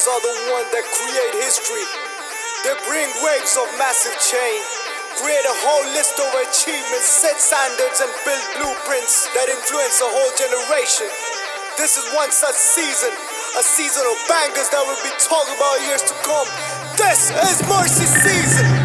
These are the ones that create history. They bring waves of massive change, create a whole list of achievements, set standards and build blueprints that influence a whole generation. This is one such season, a season of bangers that will be talked about years to come. This is Mercy Season.